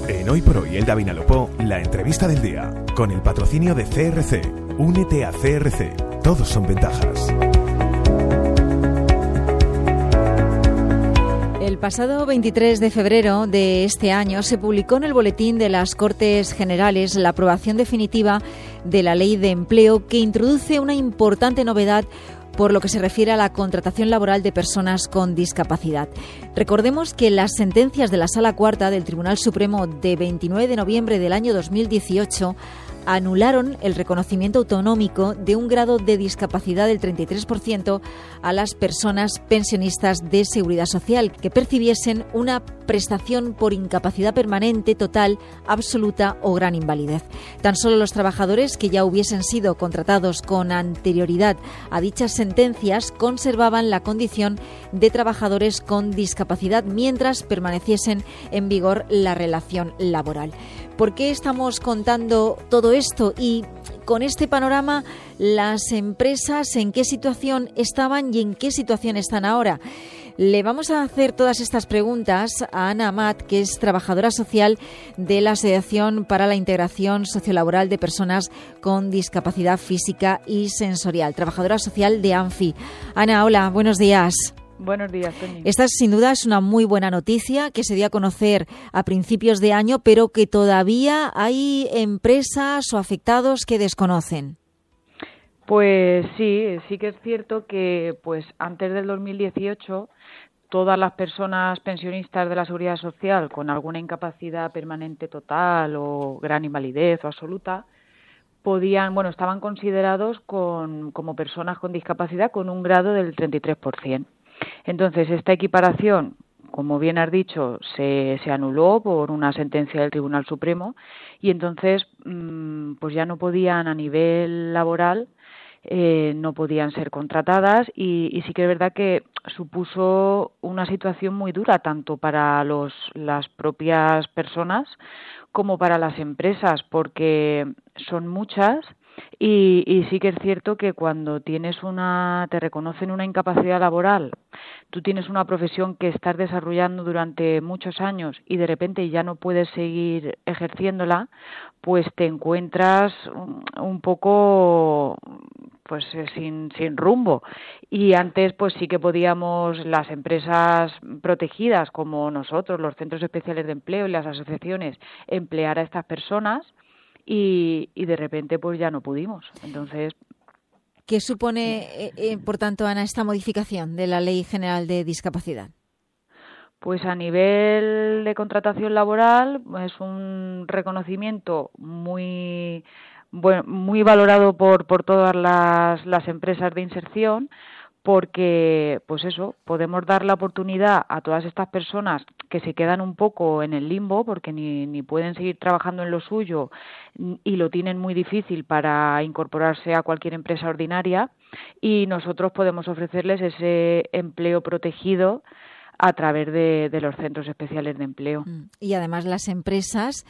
En Hoy por Hoy, Elda Vinalopó, la entrevista del día, con el patrocinio de CRC. Únete a CRC. Todos son ventajas. El pasado 23 de febrero de este año se publicó en el Boletín de las Cortes Generales la aprobación definitiva de la Ley de Empleo, que introduce una importante novedad por lo que se refiere a la contratación laboral de personas con discapacidad. Recordemos que las sentencias de la Sala Cuarta del Tribunal Supremo de 29 de noviembre del año 2018 anularon el reconocimiento autonómico de un grado de discapacidad del 33% a las personas pensionistas de Seguridad Social que percibiesen una prestación por incapacidad permanente, total, absoluta o gran invalidez. Tan solo los trabajadores que ya hubiesen sido contratados con anterioridad a dichas sentencias conservaban la condición de trabajadores con discapacidad mientras permaneciesen en vigor la relación laboral. ¿Por qué estamos contando todo esto? Y con este panorama, las empresas, ¿en qué situación estaban y en qué situación están ahora? Le vamos a hacer todas estas preguntas a Ana Amat, que es trabajadora social de la Asociación para la Integración Sociolaboral de Personas con Discapacidad Física y Sensorial, trabajadora social de ANFI. Ana, hola, buenos días. Buenos días, Toñi. Esta sin duda es una muy buena noticia que se dio a conocer a principios de año, pero que todavía hay empresas o afectados que desconocen. Pues sí que es cierto que pues antes del 2018 todas las personas pensionistas de la Seguridad Social con alguna incapacidad permanente total o gran invalidez o absoluta estaban considerados como personas con discapacidad con un grado del 33%. Entonces, esta equiparación, como bien has dicho, se anuló por una sentencia del Tribunal Supremo y entonces pues ya no podían a nivel laboral, no podían ser contratadas y sí que es verdad que supuso una situación muy dura tanto para las propias personas como para las empresas, porque son muchas. Y sí que es cierto que cuando te reconocen una incapacidad laboral, tú tienes una profesión que estás desarrollando durante muchos años y de repente ya no puedes seguir ejerciéndola, pues te encuentras un poco pues sin rumbo. Y antes pues sí que podíamos, las empresas protegidas como nosotros, los centros especiales de empleo y las asociaciones, emplear a estas personas. Y de repente pues ya no pudimos. Entonces, ¿qué supone, por tanto, Ana, esta modificación de la Ley General de Discapacidad? Pues a nivel de contratación laboral es un reconocimiento muy valorado por todas las empresas de inserción, porque pues eso, podemos dar la oportunidad a todas estas personas que se quedan un poco en el limbo porque ni pueden seguir trabajando en lo suyo y lo tienen muy difícil para incorporarse a cualquier empresa ordinaria, y nosotros podemos ofrecerles ese empleo protegido a través de los centros especiales de empleo. Y además las empresas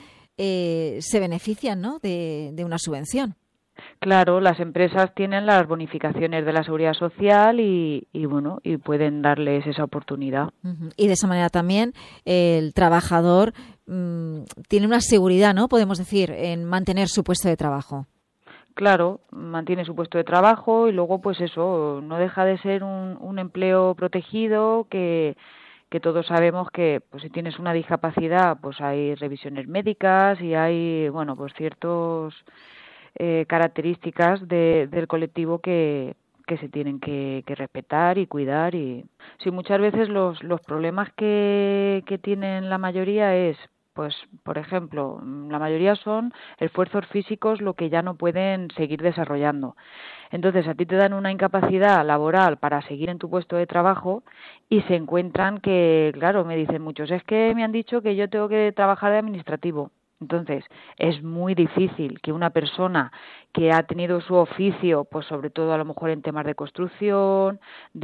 se benefician, ¿no?, de una subvención. Claro, las empresas tienen las bonificaciones de la Seguridad Social y pueden darles esa oportunidad. Y de esa manera también el trabajador tiene una seguridad, ¿no?, podemos decir, en mantener su puesto de trabajo. Claro, mantiene su puesto de trabajo y luego pues eso, no deja de ser un empleo protegido que todos sabemos que pues si tienes una discapacidad pues hay revisiones médicas y hay pues ciertos características del colectivo que se tienen que respetar y cuidar. Y sí, muchas veces los problemas que tienen la mayoría es, pues por ejemplo, la mayoría son esfuerzos físicos lo que ya no pueden seguir desarrollando. Entonces a ti te dan una incapacidad laboral para seguir en tu puesto de trabajo y se encuentran que, claro, me dicen muchos, es que me han dicho que yo tengo que trabajar de administrativo. Entonces, es muy difícil que una persona que ha tenido su oficio, pues sobre todo a lo mejor en temas de construcción,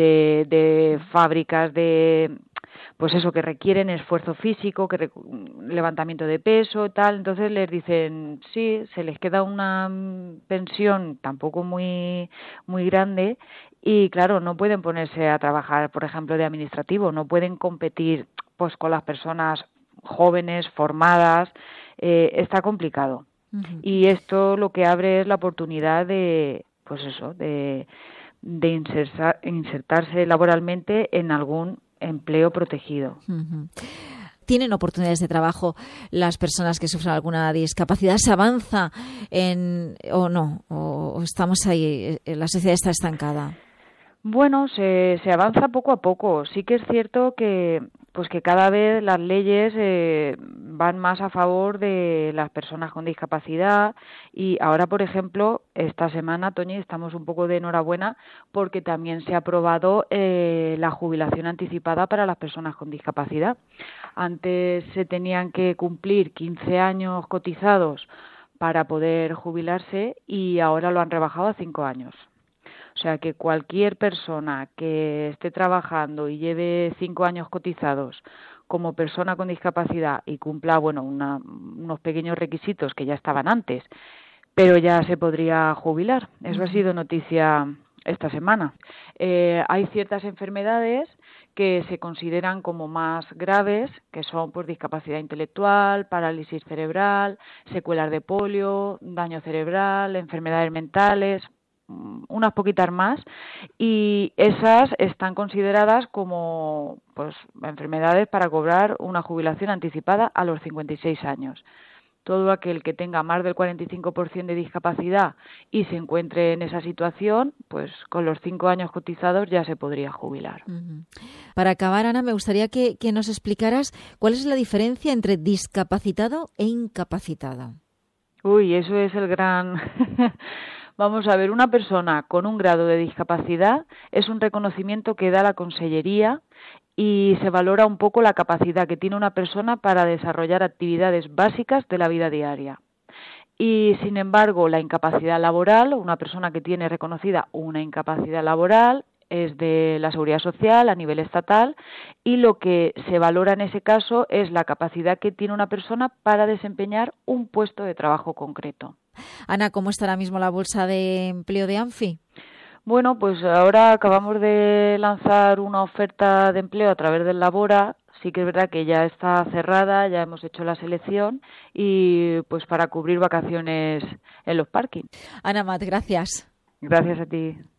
de fábricas pues eso, que requieren esfuerzo físico, levantamiento de peso, tal, entonces les dicen, sí, se les queda una pensión tampoco muy grande y claro, no pueden ponerse a trabajar, por ejemplo, de administrativo, no pueden competir pues con las personas jóvenes, formadas, está complicado. Ujú. Y esto lo que abre es la oportunidad de, pues eso, de insertarse laboralmente en algún empleo protegido. Ujú. ¿Tienen oportunidades de trabajo las personas que sufren alguna discapacidad? ¿Se avanza o no? ¿O estamos ahí, la sociedad está estancada? Bueno, se avanza poco a poco. Sí que es cierto que cada vez las leyes van más a favor de las personas con discapacidad y ahora, por ejemplo, esta semana, Toñi, estamos un poco de enhorabuena porque también se ha aprobado la jubilación anticipada para las personas con discapacidad. Antes se tenían que cumplir 15 años cotizados para poder jubilarse y ahora lo han rebajado a 5 años. O sea que cualquier persona que esté trabajando y lleve 5 años cotizados como persona con discapacidad y cumpla, unos pequeños requisitos que ya estaban antes, pero ya se podría jubilar. Eso ha sido noticia esta semana. Hay ciertas enfermedades que se consideran como más graves, que son pues discapacidad intelectual, parálisis cerebral, secuelas de polio, daño cerebral, enfermedades mentales, unas poquitas más, y esas están consideradas como pues enfermedades para cobrar una jubilación anticipada a los 56 años. Todo aquel que tenga más del 45% de discapacidad y se encuentre en esa situación, pues con los 5 años cotizados ya se podría jubilar. Uh-huh. Para acabar, Ana, me gustaría que nos explicaras cuál es la diferencia entre discapacitado e incapacitado. Uy, eso es el gran... Vamos a ver, una persona con un grado de discapacidad es un reconocimiento que da la Consellería y se valora un poco la capacidad que tiene una persona para desarrollar actividades básicas de la vida diaria. Y, sin embargo, la incapacidad laboral, una persona que tiene reconocida una incapacidad laboral, es de la Seguridad Social a nivel estatal y lo que se valora en ese caso es la capacidad que tiene una persona para desempeñar un puesto de trabajo concreto. Ana, ¿cómo está ahora mismo la bolsa de empleo de ANFI? Bueno, pues ahora acabamos de lanzar una oferta de empleo a través del Labora. Sí que es verdad que ya está cerrada, ya hemos hecho la selección y pues para cubrir vacaciones en los parkings. Ana Mat, gracias. Gracias a ti.